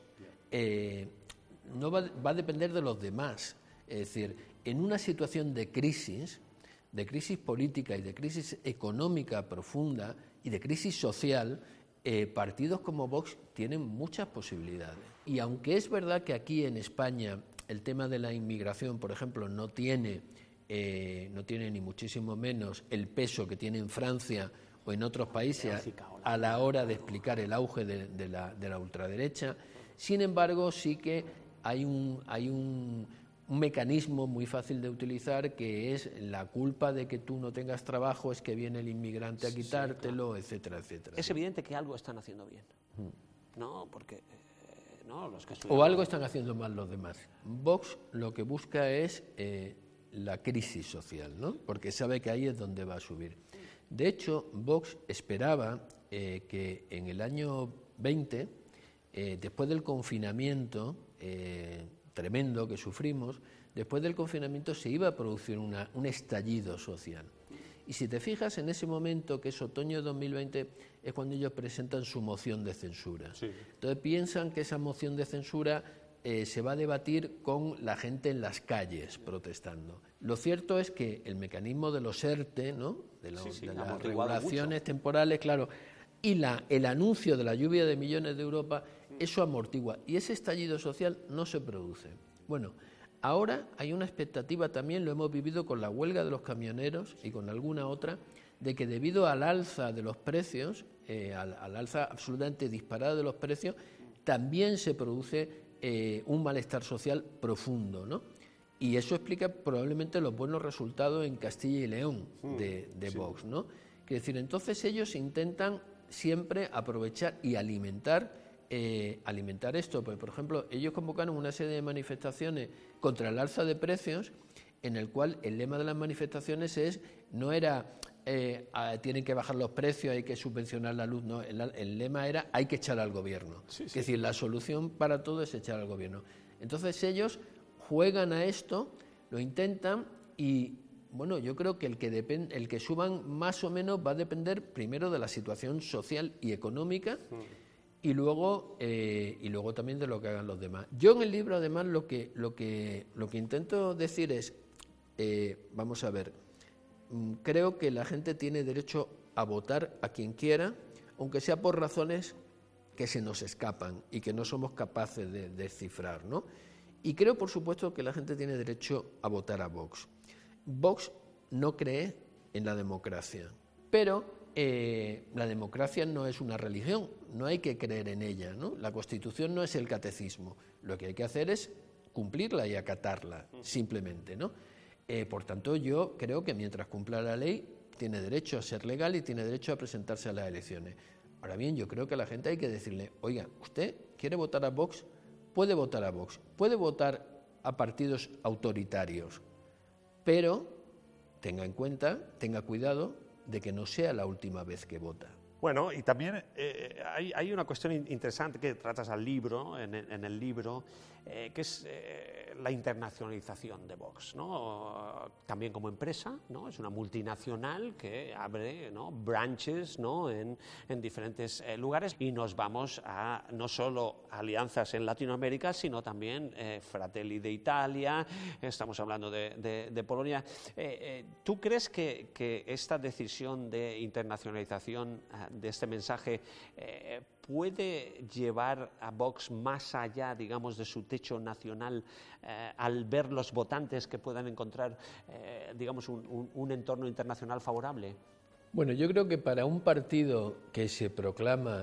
eh, no va, va a depender de los demás. Es decir, en una situación de crisis, de crisis política y de crisis económica profunda y de crisis social, eh, partidos como Vox tienen muchas posibilidades. Y aunque es verdad que aquí en España el tema de la inmigración, por ejemplo, no tiene eh, no tiene ni muchísimo menos el peso que tiene en Francia o en otros países a la hora de explicar el auge de, de, la, de la ultraderecha. Sin embargo, sí que hay un, hay un, un mecanismo muy fácil de utilizar, que es la culpa de que tú no tengas trabajo, es que viene el inmigrante a quitártelo, sí, claro, etcétera, etcétera. Es evidente que algo están haciendo bien, ¿no? Porque eh, no, los que o algo están haciendo mal los demás. Vox lo que busca es eh, la crisis social, ¿no? Porque sabe que ahí es donde va a subir. De hecho, Vox esperaba eh, que en el año veinte, eh, después del confinamiento eh, tremendo que sufrimos, después del confinamiento se iba a producir una, un estallido social. Y si te fijas, en ese momento, que es otoño de dos mil veinte, es cuando ellos presentan su moción de censura. Sí. Entonces piensan que esa moción de censura eh, se va a debatir con la gente en las calles protestando. Lo cierto es que el mecanismo de los ERTE, ¿no? de, lo, sí, sí, de las regulaciones mucho. temporales, claro, y la, el anuncio de la lluvia de millones de Europa, eso amortigua. Y ese estallido social no se produce. Bueno, ahora hay una expectativa también, lo hemos vivido con la huelga de los camioneros y con alguna otra, de que debido al alza de los precios, eh, al, al alza absolutamente disparada de los precios, también se produce eh, un malestar social profundo, ¿no? Y eso explica probablemente los buenos resultados en Castilla y León de, de sí. Vox, ¿no? Es decir, entonces ellos intentan siempre aprovechar y alimentar eh, alimentar esto. Pues, por ejemplo, ellos convocaron una serie de manifestaciones contra el alza de precios, en el cual el lema de las manifestaciones es no era eh, a, tienen que bajar los precios, hay que subvencionar la luz, no, el, el lema era hay que echar al gobierno. Sí, sí. Es decir, la solución para todo es echar al gobierno. Entonces ellos juegan a esto, lo intentan y, bueno, yo creo que el que, depend, el que suban más o menos va a depender primero de la situación social y económica sí. y, luego, eh, y luego también de lo que hagan los demás. Yo en el libro, además, lo que, lo que, lo que intento decir es, eh, vamos a ver, creo que la gente tiene derecho a votar a quien quiera, aunque sea por razones que se nos escapan y que no somos capaces de descifrar, ¿no? Y creo, por supuesto, que la gente tiene derecho a votar a Vox. Vox no cree en la democracia, pero eh, la democracia no es una religión, no hay que creer en ella, ¿no? La Constitución no es el catecismo, lo que hay que hacer es cumplirla y acatarla, simplemente, ¿no? Eh, por tanto, yo creo que mientras cumpla la ley, tiene derecho a ser legal y tiene derecho a presentarse a las elecciones. Ahora bien, yo creo que a la gente hay que decirle, oiga, ¿usted quiere votar a Vox? Puede votar a Vox, puede votar a partidos autoritarios, pero tenga en cuenta, tenga cuidado de que no sea la última vez que vota. Bueno, y también eh, hay, hay una cuestión interesante que tratas al libro, en el, en el libro, eh, que es eh, la internacionalización de Vox, ¿no? También como empresa, ¿no? Es una multinacional que abre, ¿no? branches, ¿no? en, en diferentes eh, lugares y nos vamos a no solo alianzas en Latinoamérica, sino también eh, Fratelli de Italia, estamos hablando de, de, de Polonia. Eh, eh, ¿Tú crees que, que esta decisión de internacionalización de este mensaje eh, puede llevar a Vox más allá, digamos, de su techo nacional eh, al ver los votantes que puedan encontrar, eh, digamos, un, un, un entorno internacional favorable? Bueno, yo creo que para un partido que se proclama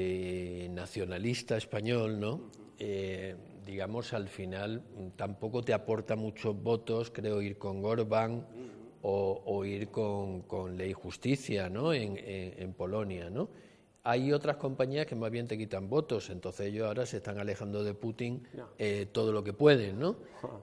eh, nacionalista español, ¿no? Eh, digamos, al final tampoco te aporta muchos votos, creo, ir con Orbán o, o ir con, con Ley y Justicia, ¿no? en, en, en Polonia, ¿no? Hay otras compañías que más bien te quitan votos, entonces ellos ahora se están alejando de Putin eh, todo lo que pueden, ¿no?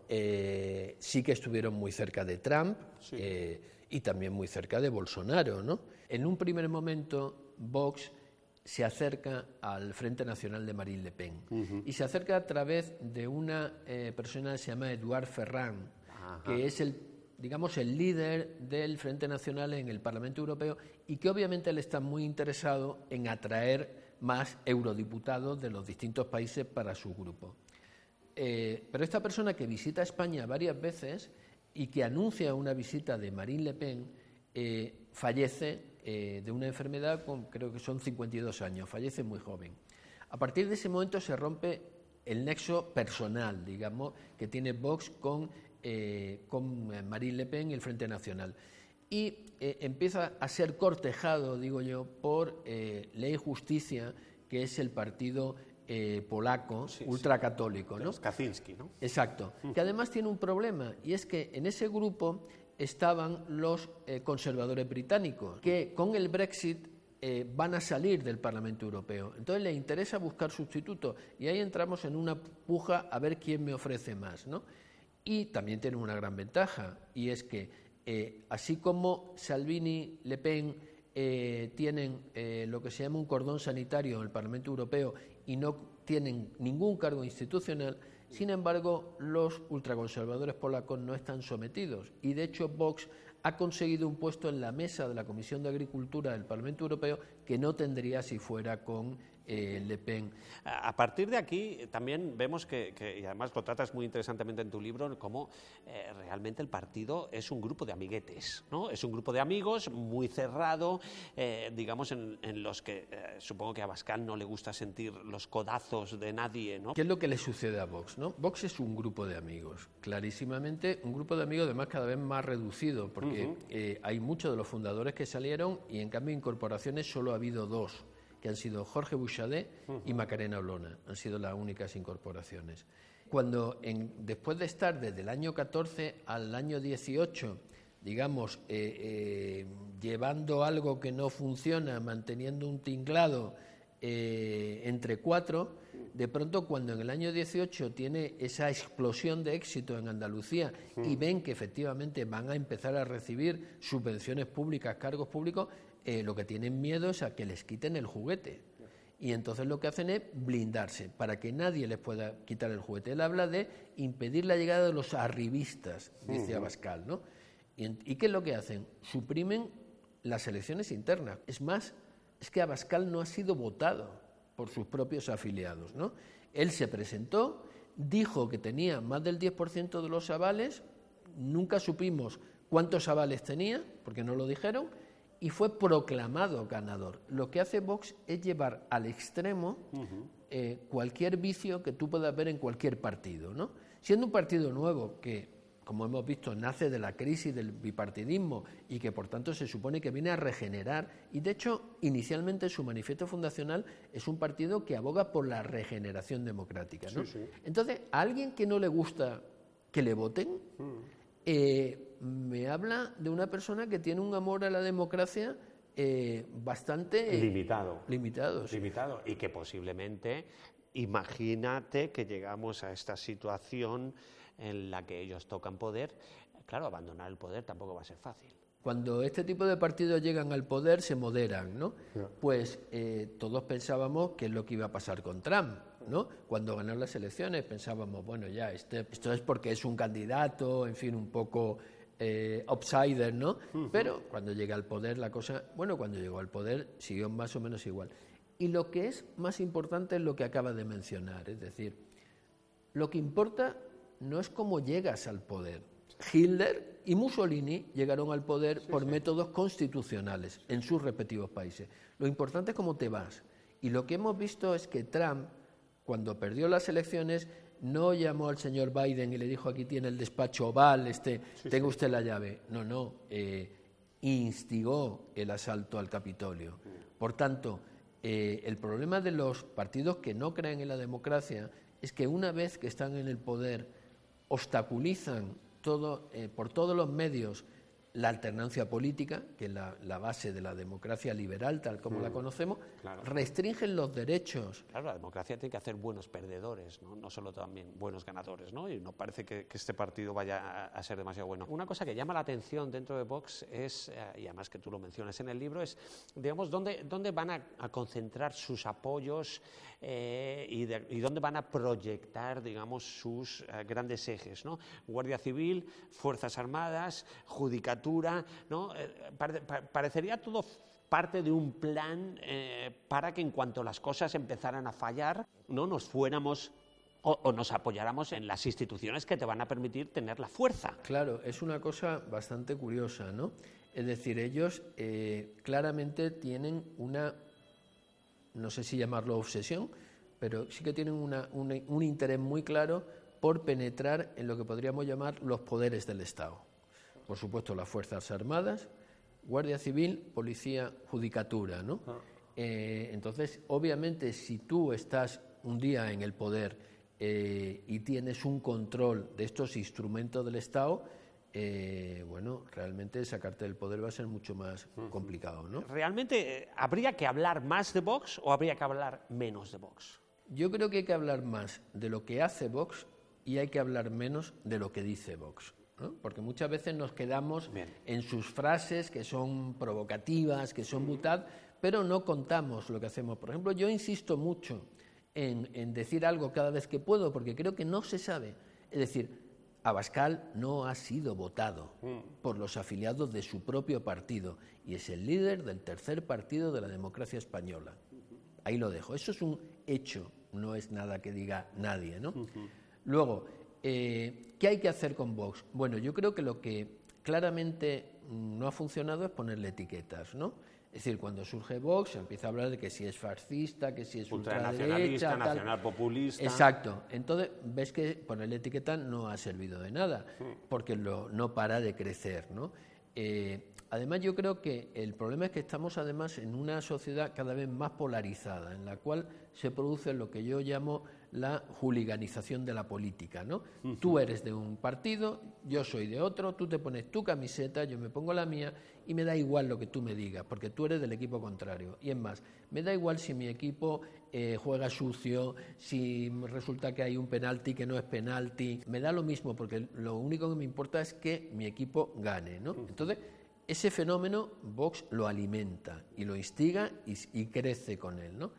Eh, sí que estuvieron muy cerca de Trump sí. eh, y también muy cerca de Bolsonaro, ¿no? En un primer momento, Vox se acerca al Frente Nacional de Marine Le Pen uh-huh. y se acerca a través de una eh, persona que se llama Edouard Ferrand, Ajá. que es el digamos, el líder del Frente Nacional en el Parlamento Europeo y que obviamente él está muy interesado en atraer más eurodiputados de los distintos países para su grupo. Eh, pero esta persona que visita España varias veces y que anuncia una visita de Marine Le Pen eh, fallece eh, de una enfermedad con, creo que son cincuenta y dos años, fallece muy joven. A partir de ese momento se rompe el nexo personal, digamos, que tiene Vox con eh, con Marine Le Pen y el Frente Nacional. Y eh, empieza a ser cortejado, digo yo, por eh, Ley y Justicia, que es el partido eh, polaco, sí, ultracatólico, sí. ¿no? Kaczynski, ¿no? Exacto. Mm. Que además tiene un problema, y es que en ese grupo estaban los eh, conservadores británicos, que con el Brexit eh, van a salir del Parlamento Europeo. Entonces les interesa buscar sustitutos, y ahí entramos en una puja a ver quién me ofrece más, ¿no? Y también tienen una gran ventaja, y es que Eh, así como Salvini, Le Pen eh, tienen eh, lo que se llama un cordón sanitario en el Parlamento Europeo y no tienen ningún cargo institucional, sin embargo, los ultraconservadores polacos no están sometidos. Y de hecho, Vox ha conseguido un puesto en la mesa de la Comisión de Agricultura del Parlamento Europeo que no tendría si fuera con eh, Le Pen. A partir de aquí también vemos que, que, y además lo tratas muy interesantemente en tu libro, cómo eh, realmente el partido es un grupo de amiguetes, ¿no? Es un grupo de amigos muy cerrado, eh, digamos, en, en los que eh, supongo que a Abascal no le gusta sentir los codazos de nadie, ¿no? ¿Qué es lo que le sucede a Vox, no? Vox es un grupo de amigos, clarísimamente un grupo de amigos, además cada vez más reducido, porque uh-huh. eh, hay muchos de los fundadores que salieron y en cambio incorporaciones solo ha habido dos, que han sido Jorge Buxadé uh-huh. y Macarena Olona, han sido las únicas incorporaciones. Cuando en, después de estar desde el año catorce al año dieciocho, digamos, eh, eh, llevando algo que no funciona, manteniendo un tinglado eh, entre cuatro, de pronto cuando en el año dieciocho tiene esa explosión de éxito en Andalucía uh-huh. y ven que efectivamente van a empezar a recibir subvenciones públicas, cargos públicos, Eh, lo que tienen miedo es a que les quiten el juguete. Y entonces lo que hacen es blindarse para que nadie les pueda quitar el juguete. Él habla de impedir la llegada de los arribistas, dice uh-huh. Abascal, ¿no? Y, ¿Y qué es lo que hacen? Suprimen las elecciones internas. Es más, es que Abascal no ha sido votado por sus propios afiliados, ¿no? Él se presentó, dijo que tenía más del diez por ciento de los avales, nunca supimos cuántos avales tenía, porque no lo dijeron, y fue proclamado ganador. Lo que hace Vox es llevar al extremo uh-huh. eh, cualquier vicio que tú puedas ver en cualquier partido, ¿no? Siendo un partido nuevo que, como hemos visto, nace de la crisis del bipartidismo y que por tanto se supone que viene a regenerar, y de hecho inicialmente su manifiesto fundacional es un partido que aboga por la regeneración democrática, ¿no? Sí, sí. Entonces, a alguien que no le gusta que le voten, uh-huh. eh, me habla de una persona que tiene un amor a la democracia eh, bastante limitado, limitado, sí. limitado y que posiblemente, imagínate que llegamos a esta situación en la que ellos tocan poder, claro, abandonar el poder tampoco va a ser fácil. Cuando este tipo de partidos llegan al poder se moderan, ¿no? Yeah. Pues eh, todos pensábamos que es lo que iba a pasar con Trump, ¿no? Cuando ganó las elecciones pensábamos, bueno, ya, este, esto es porque es un candidato, en fin, un poco eh, outsider, ¿no? Uh-huh. Pero cuando llega al poder la cosa, bueno, cuando llegó al poder siguió más o menos igual. Y lo que es más importante es lo que acaba de mencionar, es decir, lo que importa no es cómo llegas al poder. Hitler y Mussolini llegaron al poder sí, por sí. métodos constitucionales en sus respectivos países. Lo importante es cómo te vas. Y lo que hemos visto es que Trump, cuando perdió las elecciones, no llamó al señor Biden y le dijo, aquí tiene el despacho oval, este, sí, tenga sí. usted la llave. No, no, eh, instigó el asalto al Capitolio. Por tanto, eh, el problema de los partidos que no creen en la democracia es que una vez que están en el poder, obstaculizan todo, eh, por todos los medios la alternancia política, que es la, la base de la democracia liberal, tal como mm, la conocemos, claro. Restringen los derechos. Claro, la democracia tiene que hacer buenos perdedores, no, no solo también buenos ganadores, ¿no? Y no parece que, que este partido vaya a, a ser demasiado bueno. Una cosa que llama la atención dentro de Vox es, eh, y además que tú lo mencionas en el libro, es, digamos, dónde, dónde van a, a concentrar sus apoyos eh, y, de, y dónde van a proyectar, digamos, sus eh, grandes ejes, ¿no? Guardia Civil, Fuerzas Armadas, Judicatura, ¿no? Eh, pare, parecería todo parte de un plan eh, para que en cuanto las cosas empezaran a fallar, no nos fuéramos o, o nos apoyáramos en las instituciones que te van a permitir tener la fuerza. Claro, es una cosa bastante curiosa, ¿no? Es decir, ellos eh, claramente tienen una, no sé si llamarlo obsesión, pero sí que tienen una, una, un interés muy claro por penetrar en lo que podríamos llamar los poderes del Estado. Por supuesto, las Fuerzas Armadas, Guardia Civil, Policía, Judicatura, ¿no? Ah. Eh, entonces, obviamente, si tú estás un día en el poder eh, y tienes un control de estos instrumentos del Estado, eh, bueno, realmente sacarte del poder va a ser mucho más uh-huh. complicado, ¿no? ¿Realmente eh, habría que hablar más de Vox o habría que hablar menos de Vox? Yo creo que hay que hablar más de lo que hace Vox y hay que hablar menos de lo que dice Vox, ¿no? Porque muchas veces nos quedamos Bien. en sus frases que son provocativas, que son mutad, pero no contamos lo que hacemos. Por ejemplo, yo insisto mucho en, en decir algo cada vez que puedo, porque creo que no se sabe. Es decir, Abascal no ha sido votado mm. por los afiliados de su propio partido y es el líder del tercer partido de la democracia española. Ahí lo dejo. Eso es un hecho, no es nada que diga nadie, ¿no? Uh-huh. Luego, eh, ¿qué hay que hacer con Vox? Bueno, yo creo que lo que claramente no ha funcionado es ponerle etiquetas, ¿no? Es decir, cuando surge Vox se empieza a hablar de que si es fascista, que si es ultraderecha, nacional populista. Exacto. Entonces, ves que ponerle etiqueta no ha servido de nada, porque lo, no para de crecer, ¿no? Eh, además, yo creo que el problema es que estamos además en una sociedad cada vez más polarizada, en la cual se produce lo que yo llamo la hooliganización de la política, ¿no? Uh-huh. Tú eres de un partido, yo soy de otro, tú te pones tu camiseta, yo me pongo la mía y me da igual lo que tú me digas, porque tú eres del equipo contrario. Y es más, me da igual si mi equipo eh, juega sucio, si resulta que hay un penalti que no es penalti, me da lo mismo, porque lo único que me importa es que mi equipo gane, ¿no? Uh-huh. Entonces, ese fenómeno Vox lo alimenta y lo instiga y, y crece con él, ¿no?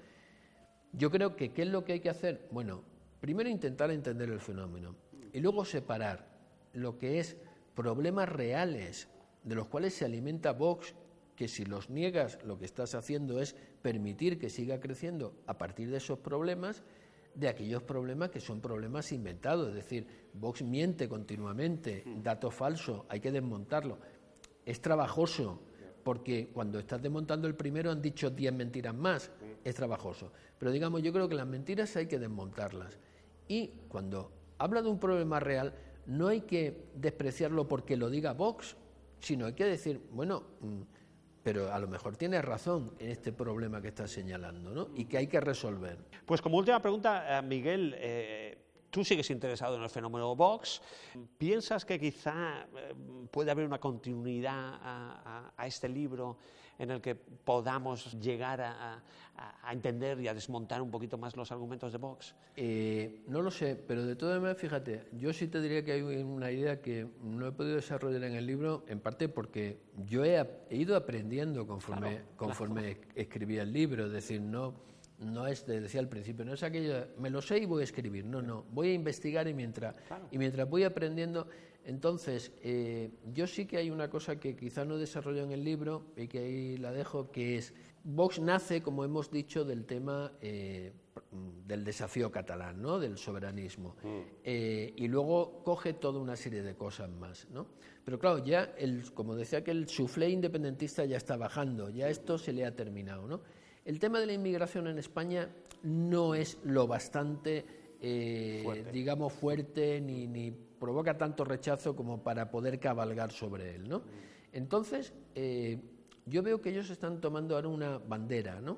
Yo creo que ¿qué es lo que hay que hacer? Bueno, primero intentar entender el fenómeno y luego separar lo que es problemas reales de los cuales se alimenta Vox, que si los niegas lo que estás haciendo es permitir que siga creciendo a partir de esos problemas, de aquellos problemas que son problemas inventados, es decir, Vox miente continuamente, dato falso, hay que desmontarlo. Es trabajoso, porque cuando estás desmontando el primero han dicho diez mentiras más, es trabajoso. Pero digamos, yo creo que las mentiras hay que desmontarlas. Y cuando habla de un problema real, no hay que despreciarlo porque lo diga Vox, sino hay que decir, bueno, pero a lo mejor tienes razón en este problema que estás señalando, ¿no? Y que hay que resolver. Pues como última pregunta, Miguel, eh, tú sigues interesado en el fenómeno Vox. ¿Piensas que quizá eh, puede haber una continuidad a, a, a este libro en el que podamos llegar a, a, a entender y a desmontar un poquito más los argumentos de Vox? Eh, no lo sé, pero de todas maneras, fíjate, yo sí te diría que hay una idea que no he podido desarrollar en el libro, en parte porque yo he, he ido aprendiendo conforme, claro, conforme claro. escribía el libro, es decir, no, no es, te decía al principio, no es aquello, me lo sé y voy a escribir, no, no, voy a investigar y mientras, claro. y mientras voy aprendiendo. Entonces, eh, yo sí que hay una cosa que quizá no desarrollo en el libro y que ahí la dejo, que es, Vox nace, como hemos dicho, del tema eh, del desafío catalán, ¿no? Del soberanismo, mm. eh, y luego coge toda una serie de cosas más, ¿no? Pero claro, ya, el, como decía, que el soufflé independentista ya está bajando, ya esto se le ha terminado, ¿no? El tema de la inmigración en España no es lo bastante, eh, fuerte. digamos, fuerte ni... ni provoca tanto rechazo como para poder cabalgar sobre él, ¿no? Entonces, eh, yo veo que ellos están tomando ahora una bandera, ¿no?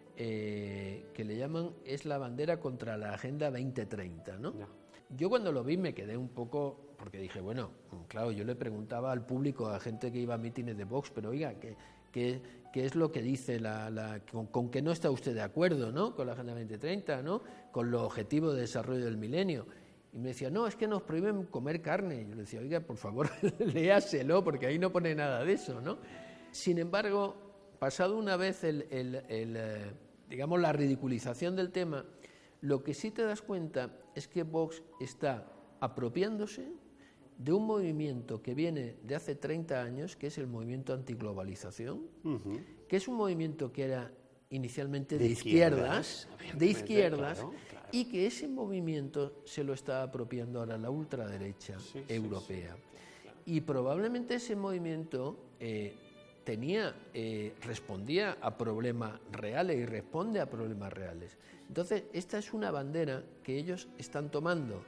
Eh, que le llaman, es la bandera contra la Agenda veinte treinta, ¿no? No. Yo cuando lo vi me quedé un poco, porque dije, bueno, claro, yo le preguntaba al público, a gente que iba a mítines de Vox, pero oiga, ¿qué, qué, qué es lo que dice, la, la con, con qué no está usted de acuerdo, ¿no? Con la Agenda veinte treinta, ¿no? Con los objetivos de desarrollo del milenio. Y me decía, no, es que nos prohíben comer carne. Y yo le decía, oiga, por favor, léaselo, porque ahí no pone nada de eso, ¿no? Sin embargo, pasado una vez el, el, el, eh, digamos, la ridiculización del tema, lo que sí te das cuenta es que Vox está apropiándose de un movimiento que viene de hace treinta años, que es el movimiento antiglobalización, uh-huh. que es un movimiento que era inicialmente de, de izquierdas, izquierdas de izquierdas, claro, claro. y que ese movimiento se lo está apropiando ahora la ultraderecha sí, europea. Sí, sí, claro. Y probablemente ese movimiento eh, tenía, eh, respondía a problemas reales y responde a problemas reales. Entonces, esta es una bandera que ellos están tomando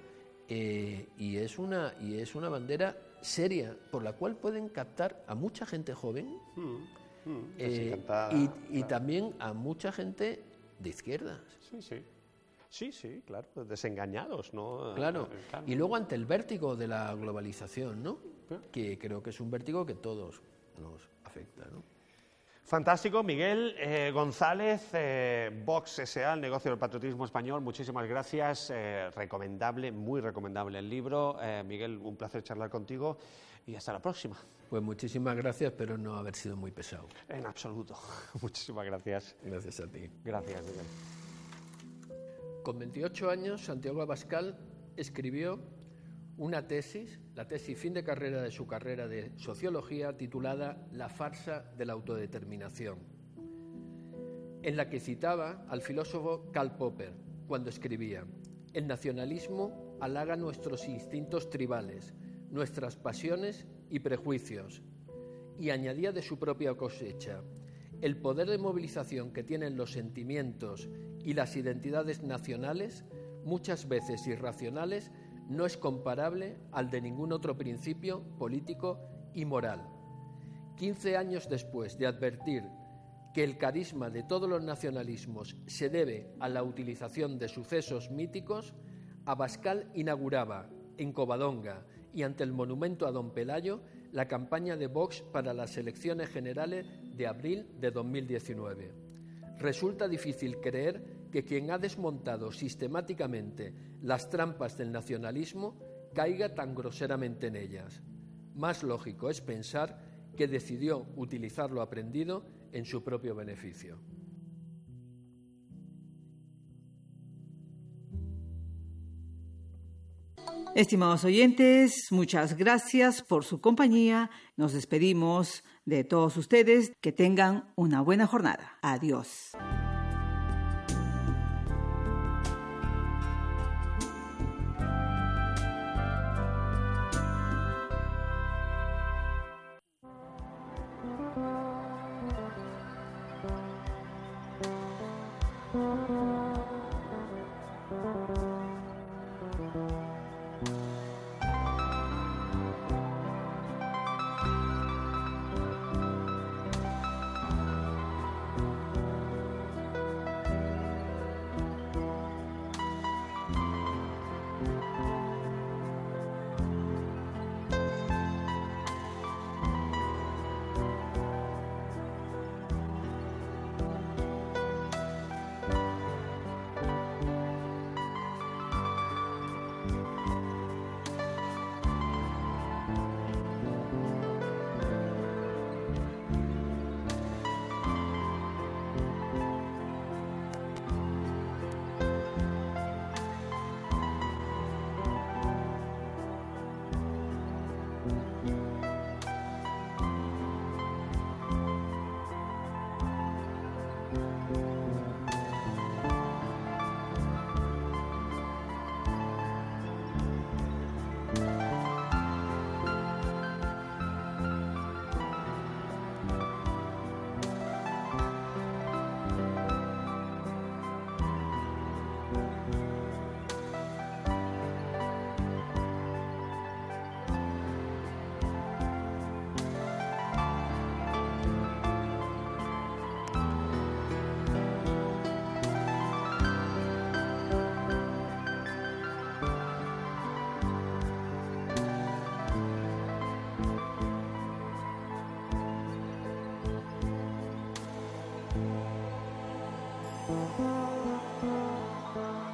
eh, y, es una, y es una bandera seria por la cual pueden captar a mucha gente joven Mm, mm, eh, encantada, y, y claro. también a mucha gente de izquierdas. Sí, sí. Sí, sí, claro, desengañados, ¿no? Claro. Eh, claro. Y luego ante el vértigo de la globalización, ¿no? Sí. Que creo que es un vértigo que todos nos afecta, ¿no? Fantástico, Miguel eh, González, eh, Vox S A, el negocio del patriotismo español, muchísimas gracias, eh, recomendable, muy recomendable el libro. Eh, Miguel, un placer charlar contigo y hasta la próxima. Pues muchísimas gracias, espero no haber sido muy pesado. En absoluto, muchísimas gracias. Gracias a ti. Gracias, Miguel. Con veintiocho años, Santiago Abascal escribió una tesis, la tesis fin de carrera de su carrera de sociología, titulada La farsa de la autodeterminación, en la que citaba al filósofo Karl Popper cuando escribía: el nacionalismo halaga nuestros instintos tribales, nuestras pasiones y prejuicios, y añadía de su propia cosecha: el poder de movilización que tienen los sentimientos y las identidades nacionales, muchas veces irracionales, no es comparable al de ningún otro principio político y moral. Quince años después de advertir que el carisma de todos los nacionalismos se debe a la utilización de sucesos míticos, Abascal inauguraba en Covadonga y ante el monumento a Don Pelayo la campaña de Vox para las elecciones generales de abril de dos mil diecinueve. Resulta difícil creer que quien ha desmontado sistemáticamente las trampas del nacionalismo caiga tan groseramente en ellas. Más lógico es pensar que decidió utilizar lo aprendido en su propio beneficio. Estimados oyentes, muchas gracias por su compañía. Nos despedimos de todos ustedes. Que tengan una buena jornada. Adiós. Thank you.